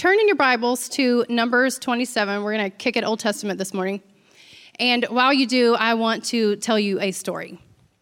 turn in your Bibles to Numbers 27. We're going to kick it Old Testament this morning. And while you do, I want to tell you a story.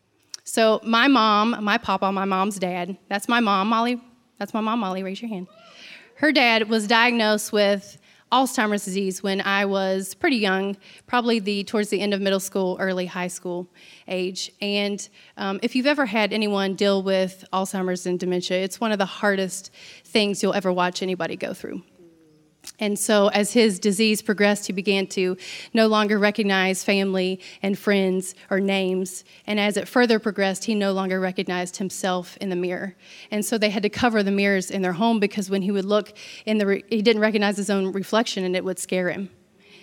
So my mom, my papa, my mom's dad, that's my mom, Molly. That's my mom, Molly. Raise your hand. Her dad was diagnosed with Alzheimer's disease when I was pretty young, probably towards the end of middle school, early high school age. And if you've ever had anyone deal with Alzheimer's and dementia, it's one of the hardest things you'll ever watch anybody go through. And so as his disease progressed, he began to no longer recognize family and friends or names. And as it further progressed, he no longer recognized himself in the mirror. And so they had to cover the mirrors in their home because when he would look he didn't recognize his own reflection and it would scare him.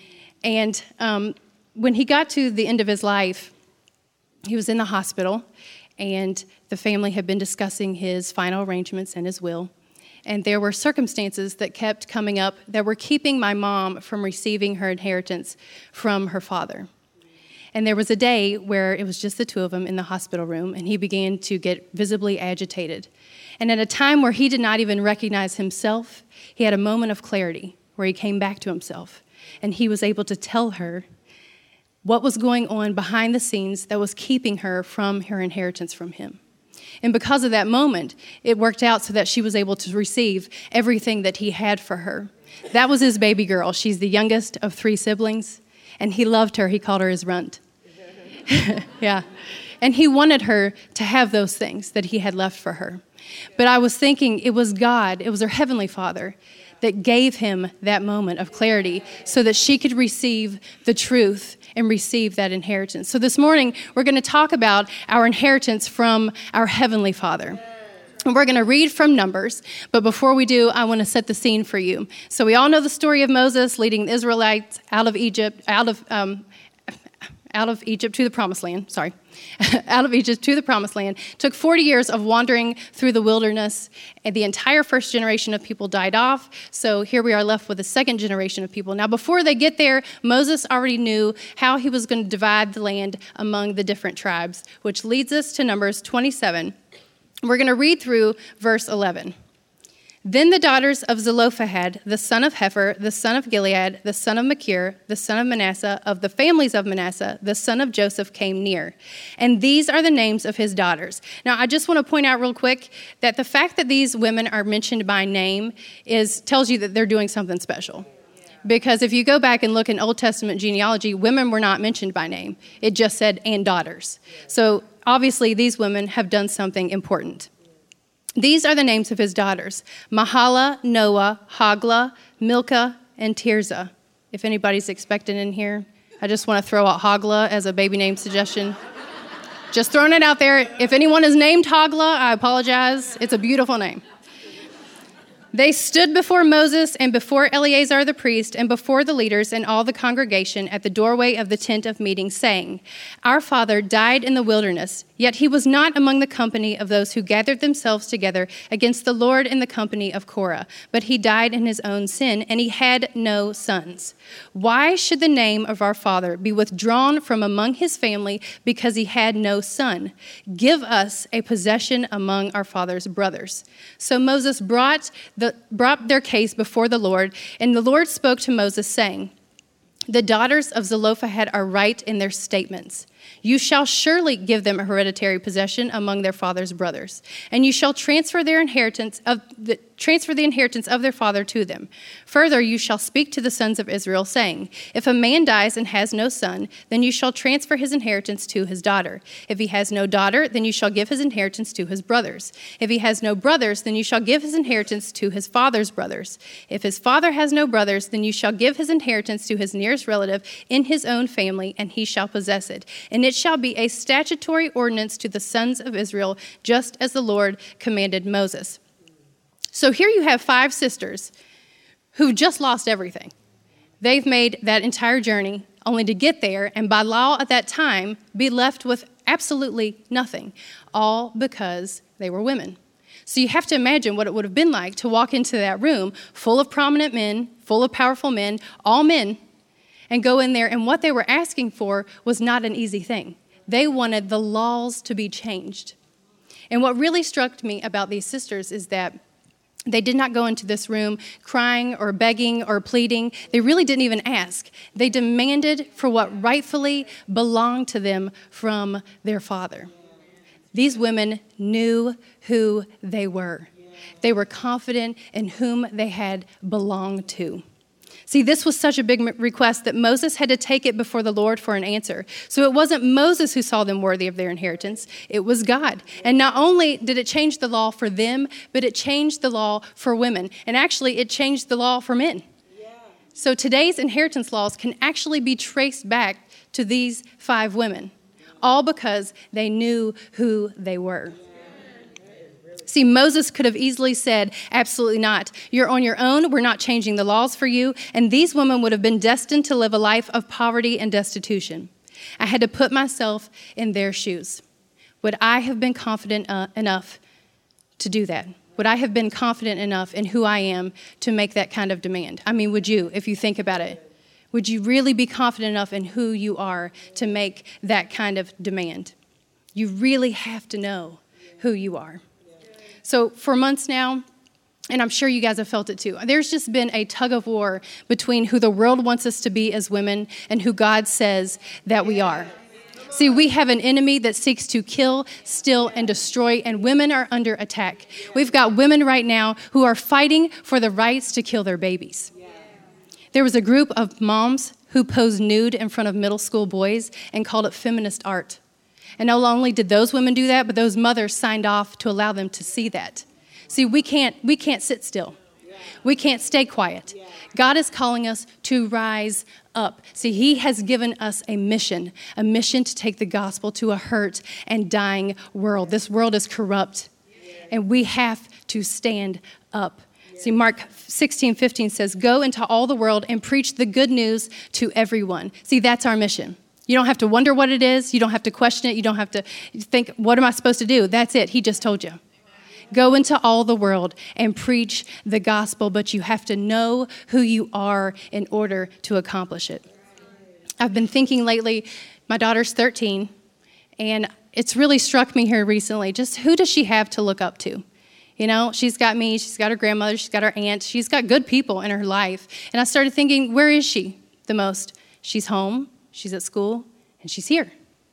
And when he got to the end of his life, he was in the hospital and the family had been discussing his final arrangements and his will. And there were circumstances that kept coming up that were keeping my mom from receiving her inheritance from her father. And there was a day where it was just the two of them in the hospital room, and he began to get visibly agitated. And at a time where he did not even recognize himself, he had a moment of clarity where he came back to himself. And he was able to tell her what was going on behind the scenes that was keeping her from her inheritance from him. And because of that moment, it worked out so that she was able to receive everything that he had for her. That was his baby girl. She's the youngest of 3 siblings, and he loved her. He called her his runt. Yeah. And he wanted her to have those things that he had left for her. But I was thinking it was God, it was her heavenly Father, that gave him that moment of clarity so that she could receive the truth and receive that inheritance. So this morning, we're going to talk about our inheritance from our Heavenly Father. And we're going to read from Numbers, but before we do, I want to set the scene for you. So we all know the story of Moses leading the Israelites out of Egypt to the Promised Land. Out of Egypt to the Promised Land. Took 40 years of wandering through the wilderness, and the entire first generation of people died off. So here we are left with a second generation of people. Now, before they get there, Moses already knew how he was going to divide the land among the different tribes, which leads us to Numbers 27. We're going to read through verse 11. Then the daughters of Zelophehad, the son of Hepher, the son of Gilead, the son of Machir, the son of Manasseh, of the families of Manasseh, the son of Joseph, came near. And these are the names of his daughters. Now, I just want to point out real quick that the fact that these women are mentioned by name tells you that they're doing something special. Because if you go back and look in Old Testament genealogy, women were not mentioned by name. It just said, and daughters. So obviously, these women have done something important. These are the names of his daughters: Mahala, Noah, Hagla, Milcah, and Tirzah. If anybody's expecting in here, I just want to throw out Hagla as a baby name suggestion. Just throwing it out there. If anyone is named Hagla, I apologize. It's a beautiful name. They stood before Moses and before Eleazar the priest and before the leaders and all the congregation at the doorway of the tent of meeting, saying, Our father died in the wilderness, yet he was not among the company of those who gathered themselves together against the Lord in the company of Korah, but he died in his own sin, and he had no sons. Why should the name of our father be withdrawn from among his family because he had no son? Give us a possession among our father's brothers. So Moses brought their case before the Lord, and the Lord spoke to Moses, saying, The daughters of Zelophehad are right in their statements. You shall surely give them a hereditary possession among their father's brothers, and you shall transfer the inheritance of their father to them. Further, you shall speak to the sons of Israel, saying, If a man dies and has no son, then you shall transfer his inheritance to his daughter. If he has no daughter, then you shall give his inheritance to his brothers. If he has no brothers, then you shall give his inheritance to his father's brothers. If his father has no brothers, then you shall give his inheritance to his nearest relative in his own family, and he shall possess it. And it shall be a statutory ordinance to the sons of Israel, just as the Lord commanded Moses. So here you have 5 sisters who just lost everything. They've made that entire journey only to get there, and by law at that time, be left with absolutely nothing, all because they were women. So you have to imagine what it would have been like to walk into that room full of prominent men, full of powerful men, all men, and go in there, and what they were asking for was not an easy thing. They wanted the laws to be changed. And what really struck me about these sisters is that They did not go into this room crying or begging or pleading. They really didn't even ask. They demanded for what rightfully belonged to them from their father. These women knew who they were. They were confident in whom they had belonged to. See, this was such a big request that Moses had to take it before the Lord for an answer. So it wasn't Moses who saw them worthy of their inheritance. It was God. And not only did it change the law for them, but it changed the law for women. And actually, it changed the law for men. Yeah. So today's inheritance laws can actually be traced back to these 5 women, all because they knew who they were. See, Moses could have easily said, absolutely not. You're on your own. We're not changing the laws for you. And these women would have been destined to live a life of poverty and destitution. I had to put myself in their shoes. Would I have been confident enough to do that? Would I have been confident enough in who I am to make that kind of demand? I mean, would you, if you think about it? Would you really be confident enough in who you are to make that kind of demand? You really have to know who you are. So for months now, and I'm sure you guys have felt it too, there's just been a tug of war between who the world wants us to be as women and who God says that we are. See, we have an enemy that seeks to kill, steal, and destroy, and women are under attack. We've got women right now who are fighting for the rights to kill their babies. There was a group of moms who posed nude in front of middle school boys and called it feminist art. And not only did those women do that, but those mothers signed off to allow them to see that. See, we can't sit still. We can't stay quiet. God is calling us to rise up. See, he has given us a mission to take the gospel to a hurt and dying world. This world is corrupt, and we have to stand up. See, Mark 16:15 says, go into all the world and preach the good news to everyone. See, that's our mission. You don't have to wonder what it is. You don't have to question it. You don't have to think, what am I supposed to do? That's it. He just told you. Go into all the world and preach the gospel, but you have to know who you are in order to accomplish it. I've been thinking lately, my daughter's 13, and it's really struck me here recently, just who does she have to look up to? You know, she's got me, she's got her grandmother, she's got her aunt, she's got good people in her life. And I started thinking, where is she the most? She's home. She's at school, and she's here.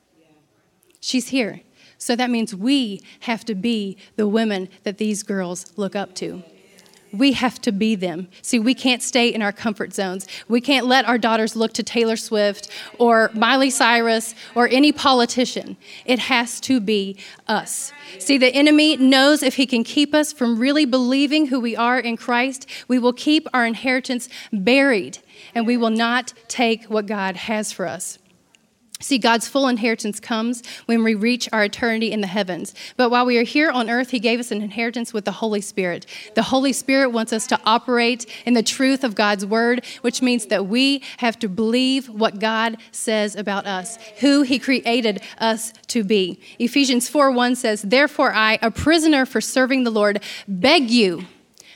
She's here. So that means we have to be the women that these girls look up to. We have to be them. See, we can't stay in our comfort zones. We can't let our daughters look to Taylor Swift or Miley Cyrus or any politician. It has to be us. See, the enemy knows if he can keep us from really believing who we are in Christ, we will keep our inheritance buried, and we will not take what God has for us. See, God's full inheritance comes when we reach our eternity in the heavens. But while we are here on earth, he gave us an inheritance with the Holy Spirit. The Holy Spirit wants us to operate in the truth of God's word, which means that we have to believe what God says about us, who he created us to be. Ephesians 4:1 says, therefore I, a prisoner for serving the Lord, beg you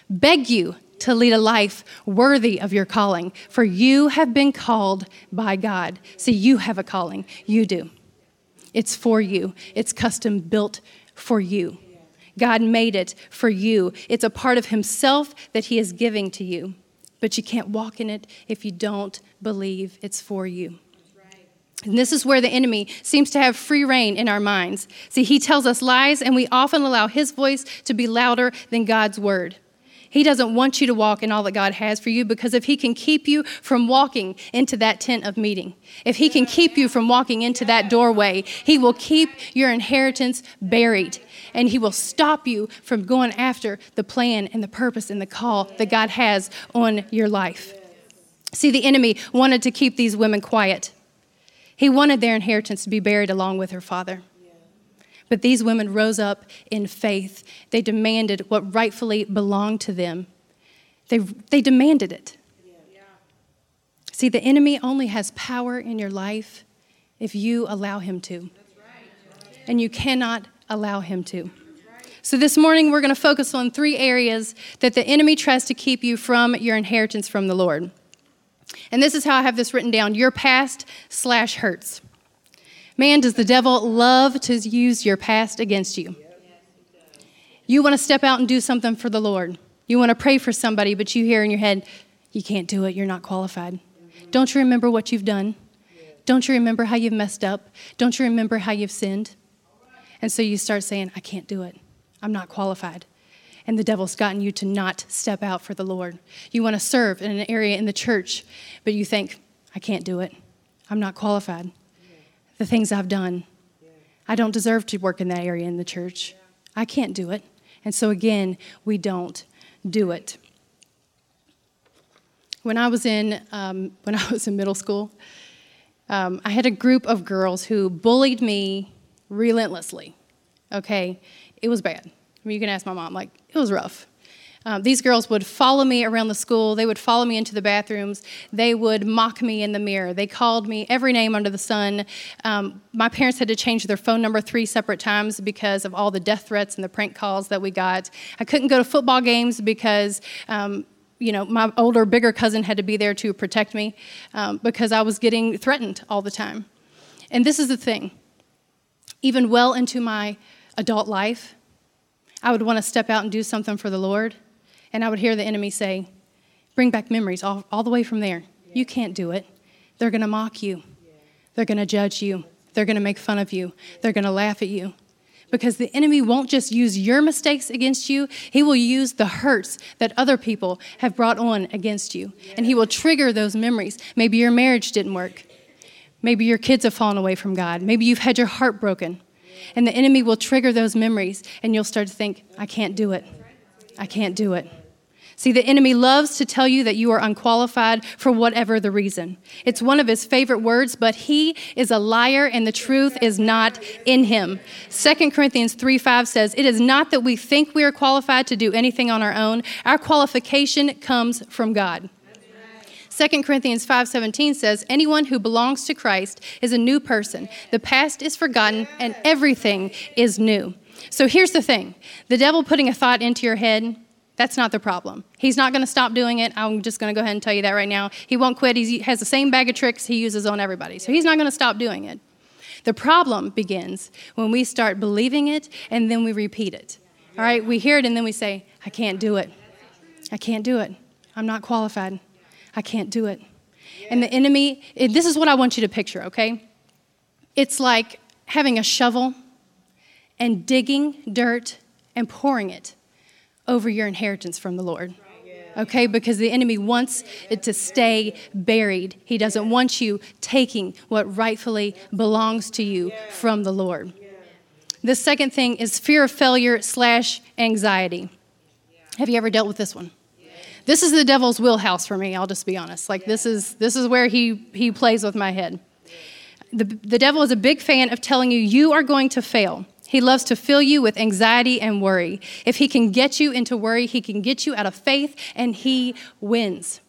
to lead a life worthy of your calling, for you have been called by God. See, you have a calling. You do. It's for you. It's custom built for you. God made it for you. It's a part of himself that he is giving to you. But you can't walk in it if you don't believe it's for you. And this is where the enemy seems to have free reign in our minds. See, he tells us lies, and we often allow his voice to be louder than God's word. He doesn't want you to walk in all that God has for you, because if he can keep you from walking into that tent of meeting, if he can keep you from walking into that doorway, he will keep your inheritance buried, and he will stop you from going after the plan and the purpose and the call that God has on your life. See, the enemy wanted to keep these women quiet. He wanted their inheritance to be buried along with her father. But these women rose up in faith. They demanded what rightfully belonged to them. They demanded it. See, the enemy only has power in your life if you allow him to. And you cannot allow him to. So this morning, we're going to focus on 3 areas that the enemy tries to keep you from your inheritance from the Lord. And this is how I have this written down: your past/hurts. Man, does the devil love to use your past against you. You want to step out and do something for the Lord. You want to pray for somebody, but you hear in your head, you can't do it. You're not qualified. Don't you remember what you've done? Don't you remember how you've messed up? Don't you remember how you've sinned? And so you start saying, I can't do it. I'm not qualified. And the devil's gotten you to not step out for the Lord. You want to serve in an area in the church, but you think, I can't do it. I'm not qualified. The things I've done, I don't deserve to work in that area in the church. I can't do it. And so again, we don't do it. When I was in middle school, I had a group of girls who bullied me relentlessly. Okay, it was bad. I mean, you can ask my mom. Like, it was rough. These girls would follow me around the school. They would follow me into the bathrooms. They would mock me in the mirror. They called me every name under the sun. My parents had to change their phone number 3 separate times because of all the death threats and the prank calls that we got. I couldn't go to football games because my older, bigger cousin had to be there to protect me because I was getting threatened all the time. And this is the thing. Even well into my adult life, I would want to step out and do something for the Lord, and I would hear the enemy say, bring back memories all the way from there. You can't do it. They're going to mock you. They're going to judge you. They're going to make fun of you. They're going to laugh at you. Because the enemy won't just use your mistakes against you. He will use the hurts that other people have brought on against you. And he will trigger those memories. Maybe your marriage didn't work. Maybe your kids have fallen away from God. Maybe you've had your heart broken. And the enemy will trigger those memories, and you'll start to think, I can't do it. I can't do it. See, the enemy loves to tell you that you are unqualified for whatever the reason. It's one of his favorite words, but he is a liar, and the truth is not in him. 2 Corinthians 3:5 says, it is not that we think we are qualified to do anything on our own. Our qualification comes from God. 2 Corinthians 5:17 says, anyone who belongs to Christ is a new person. The past is forgotten and everything is new. So here's the thing. The devil putting a thought into your head, that's not the problem. He's not going to stop doing it. I'm just going to go ahead and tell you that right now. He won't quit. He has the same bag of tricks he uses on everybody. So he's not going to stop doing it. The problem begins when we start believing it and then we repeat it. All right, we hear it and then we say, I can't do it. I can't do it. I'm not qualified. I can't do it. And the enemy, this is what I want you to picture, okay? It's like having a shovel and digging dirt and pouring it over your inheritance from the Lord, okay? Because the enemy wants it to stay buried. He doesn't want you taking what rightfully belongs to you from the Lord. The second thing is fear of failure / anxiety. Have you ever dealt with this one? This is the devil's wheelhouse for me, I'll just be honest. Like, this is where he plays with my head. The devil is a big fan of telling you are going to fail. He loves to fill you with anxiety and worry. If he can get you into worry, he can get you out of faith, and he wins.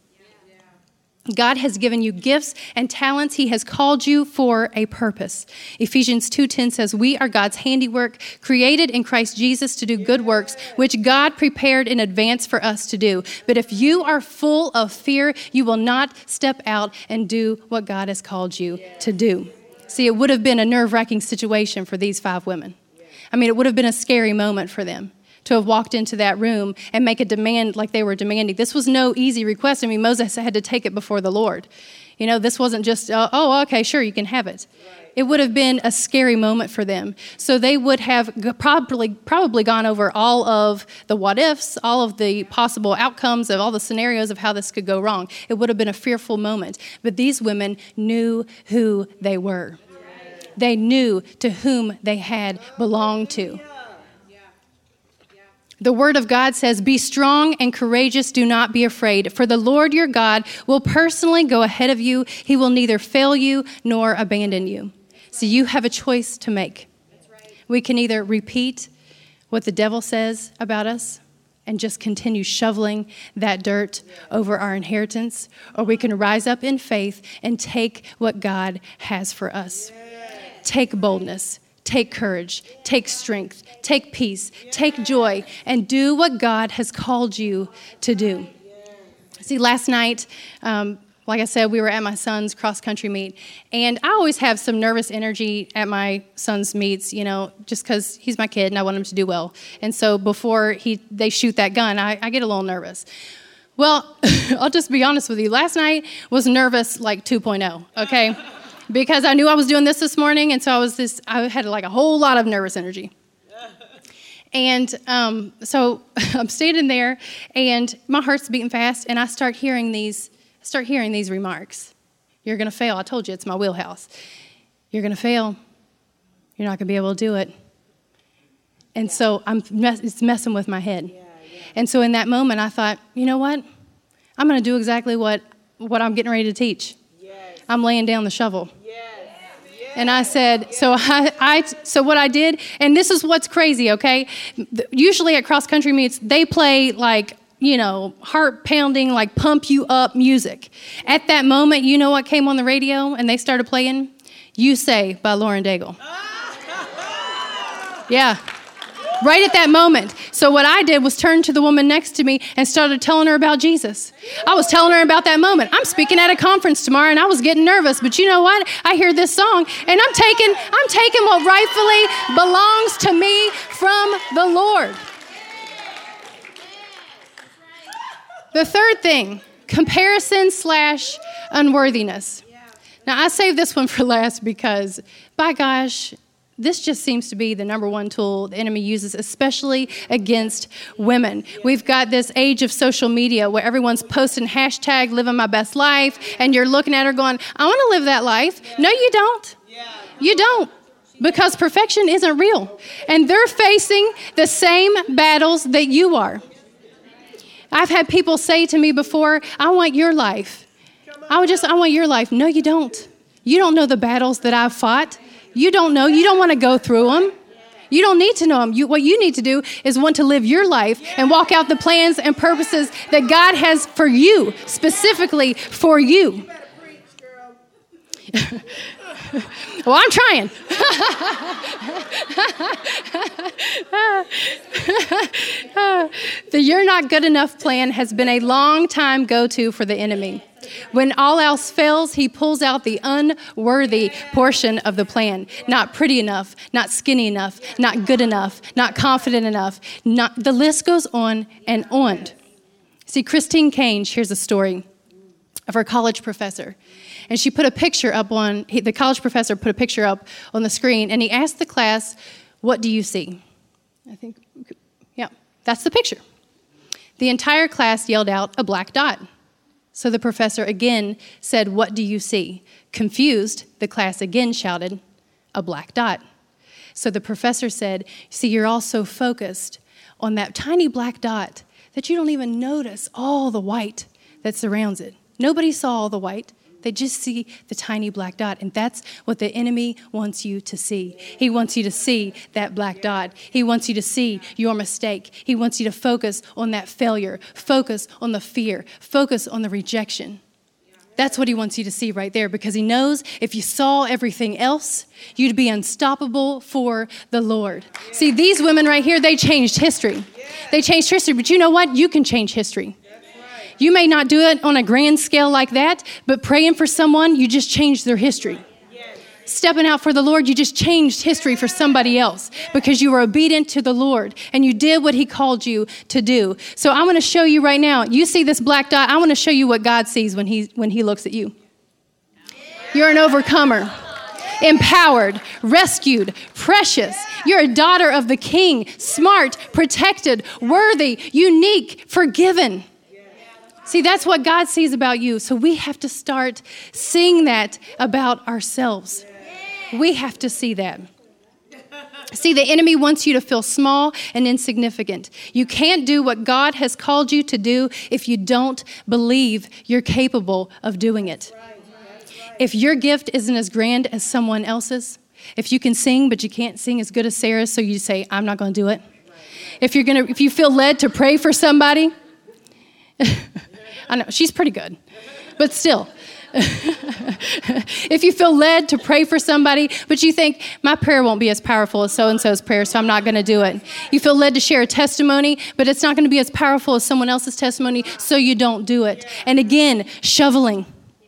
God has given you gifts and talents. He has called you for a purpose. Ephesians 2:10 says, we are God's handiwork, created in Christ Jesus to do good works, which God prepared in advance for us to do. But if you are full of fear, you will not step out and do what God has called you to do. See, it would have been a nerve-wracking situation for these 5 women. I mean, it would have been a scary moment for them to have walked into that room and make a demand like they were demanding. This was no easy request. I mean, Moses had to take it before the Lord. You know, this wasn't just, okay, sure, you can have it. It would have been a scary moment for them. So they would have probably gone over all of the what ifs, all of the possible outcomes of all the scenarios of how this could go wrong. It would have been a fearful moment. But these women knew who they were. They knew to whom they had belonged to. The word of God says, be strong and courageous, do not be afraid, for the Lord your God will personally go ahead of you. He will neither fail you nor abandon you. So you have a choice to make. We can either repeat what the devil says about us and just continue shoveling that dirt over our inheritance, or we can rise up in faith and take what God has for us. Take boldness. Take courage, take strength, take peace, take joy, and do what God has called you to do. See, last night, like I said, we were at my son's cross-country meet. And I always have some nervous energy at my son's meets, just because he's my kid and I want him to do well. And so before they shoot that gun, I get a little nervous. Well, I'll just be honest with you. Last night was nervous like 2.0, okay? Because I knew I was doing this morning, and so I had like a whole lot of nervous energy. And so I'm standing there, and my heart's beating fast, and I start hearing these remarks. You're going to fail. I told you, it's my wheelhouse. You're going to fail. You're not going to be able to do it. And so it's messing with my head. And so in that moment, I thought, you know what? I'm going to do exactly what I'm getting ready to teach. I'm laying down the shovel. And I said, so what I did, and this is what's crazy, okay? Usually at cross-country meets, they play like, heart-pounding, like pump-you-up music. At that moment, you know what came on the radio and they started playing? You Say by Lauren Daigle. Yeah. Right at that moment. So what I did was turn to the woman next to me and started telling her about Jesus. I was telling her about that moment. I'm speaking at a conference tomorrow, and I was getting nervous. But you know what? I hear this song, and I'm taking what rightfully belongs to me from the Lord. The third thing, comparison/unworthiness. Now, I saved this one for last because, by gosh, this just seems to be the number one tool the enemy uses, especially against women. We've got this age of social media where everyone's posting hashtag living my best life, and you're looking at her going, I want to live that life. No, you don't. You don't, because perfection isn't real. And they're facing the same battles that you are. I've had people say to me before, I want your life. I want your life. No, you don't. You don't know the battles that I've fought. You don't know. You don't want to go through them. You don't need to know them. What you need to do is want to live your life and walk out the plans and purposes that God has for you, specifically for you. Well, I'm trying. The You're Not Good Enough plan has been a long time go-to for the enemy. When all else fails, he pulls out the unworthy portion of the plan. Not pretty enough, not skinny enough, not good enough, not confident enough. The list goes on and on. See, Christine Kane shares a story of her college professor. And she put a picture up the college professor put a picture up on the screen, and he asked the class, what do you see? That's the picture. The entire class yelled out, a black dot. So the professor again said, what do you see? Confused, the class again shouted, a black dot. So the professor said, see, you're all so focused on that tiny black dot that you don't even notice all the white that surrounds it. Nobody saw all the white. They just see the tiny black dot, and that's what the enemy wants you to see. He wants you to see that black dot. He wants you to see your mistake. He wants you to focus on that failure, focus on the fear, focus on the rejection. That's what he wants you to see right there, because he knows if you saw everything else, you'd be unstoppable for the Lord. See, these women right here, they changed history. They changed history, but you know what? You can change history. You may not do it on a grand scale like that, but praying for someone, you just changed their history. Stepping out for the Lord, you just changed history for somebody else because you were obedient to the Lord and you did what he called you to do. So I want to show you right now, you see this black dot, I want to show you what God sees when he looks at you. You're an overcomer, empowered, rescued, precious. You're a daughter of the King, smart, protected, worthy, unique, forgiven. See, that's what God sees about you. So we have to start seeing that about ourselves. We have to see that. See, the enemy wants you to feel small and insignificant. You can't do what God has called you to do if you don't believe you're capable of doing it. If your gift isn't as grand as someone else's, if you can sing but you can't sing as good as Sarah's, so you say, I'm not going to do it. If you feel led to pray for somebody, I know, she's pretty good, but still. If you feel led to pray for somebody, but you think, my prayer won't be as powerful as so-and-so's prayer, so I'm not going to do it. You feel led to share a testimony, but it's not going to be as powerful as someone else's testimony, so you don't do it. And again, shoveling.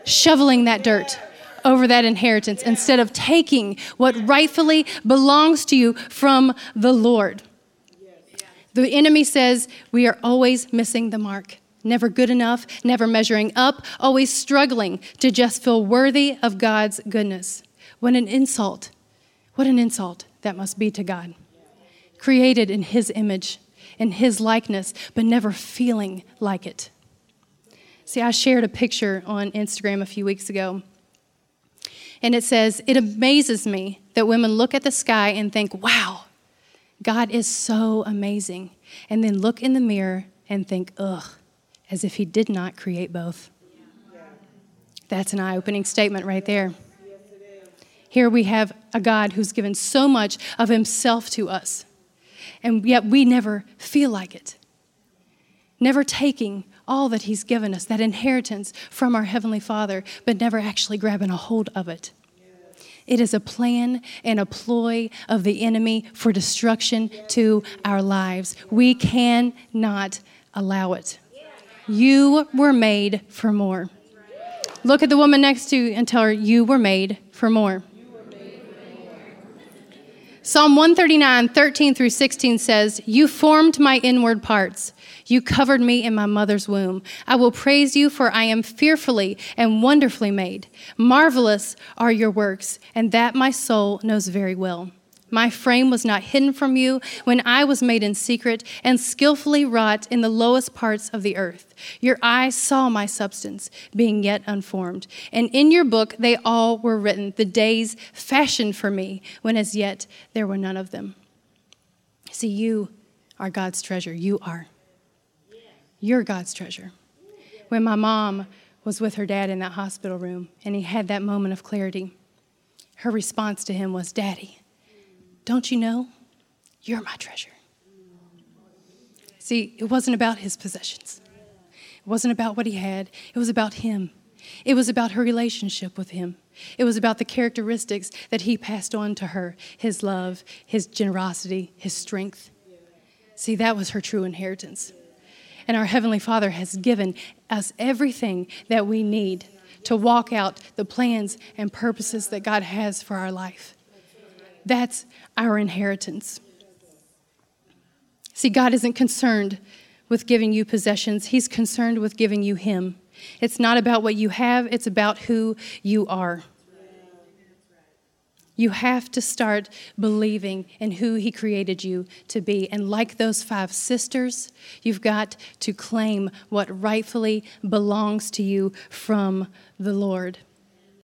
shoveling that dirt over that inheritance instead of taking what rightfully belongs to you from the Lord. The enemy says we are always missing the mark, never good enough, never measuring up, always struggling to just feel worthy of God's goodness. What an insult that must be to God. Created in his image, in his likeness, but never feeling like it. See, I shared a picture on Instagram a few weeks ago. And it says, it amazes me that women look at the sky and think, wow, God is so amazing. And then look in the mirror and think, ugh, as if he did not create both. That's an eye-opening statement right there. Here we have a God who's given so much of himself to us. And yet we never feel like it. Never taking all that he's given us, that inheritance from our Heavenly Father, but never actually grabbing a hold of it. It is a plan and a ploy of the enemy for destruction to our lives. We cannot allow it. You were made for more. Look at the woman next to you and tell her, you were made for more. Psalm 139, 13 through 16 says, you formed my inward parts. You covered me in my mother's womb. I will praise you, for I am fearfully and wonderfully made. Marvelous are your works, and that my soul knows very well. My frame was not hidden from you when I was made in secret and skillfully wrought in the lowest parts of the earth. Your eyes saw my substance, being yet unformed. And in your book they all were written, the days fashioned for me, when as yet there were none of them. See, you are God's treasure. You are. You're God's treasure. When my mom was with her dad in that hospital room and he had that moment of clarity, her response to him was, Daddy, don't you know you're my treasure? See, it wasn't about his possessions. It wasn't about what he had. It was about him. It was about her relationship with him. It was about the characteristics that he passed on to her, his love, his generosity, his strength. See, that was her true inheritance. And our Heavenly Father has given us everything that we need to walk out the plans and purposes that God has for our life. That's our inheritance. See, God isn't concerned with giving you possessions. He's concerned with giving you him. It's not about what you have. It's about who you are. You have to start believing in who he created you to be. And like those 5 sisters, you've got to claim what rightfully belongs to you from the Lord.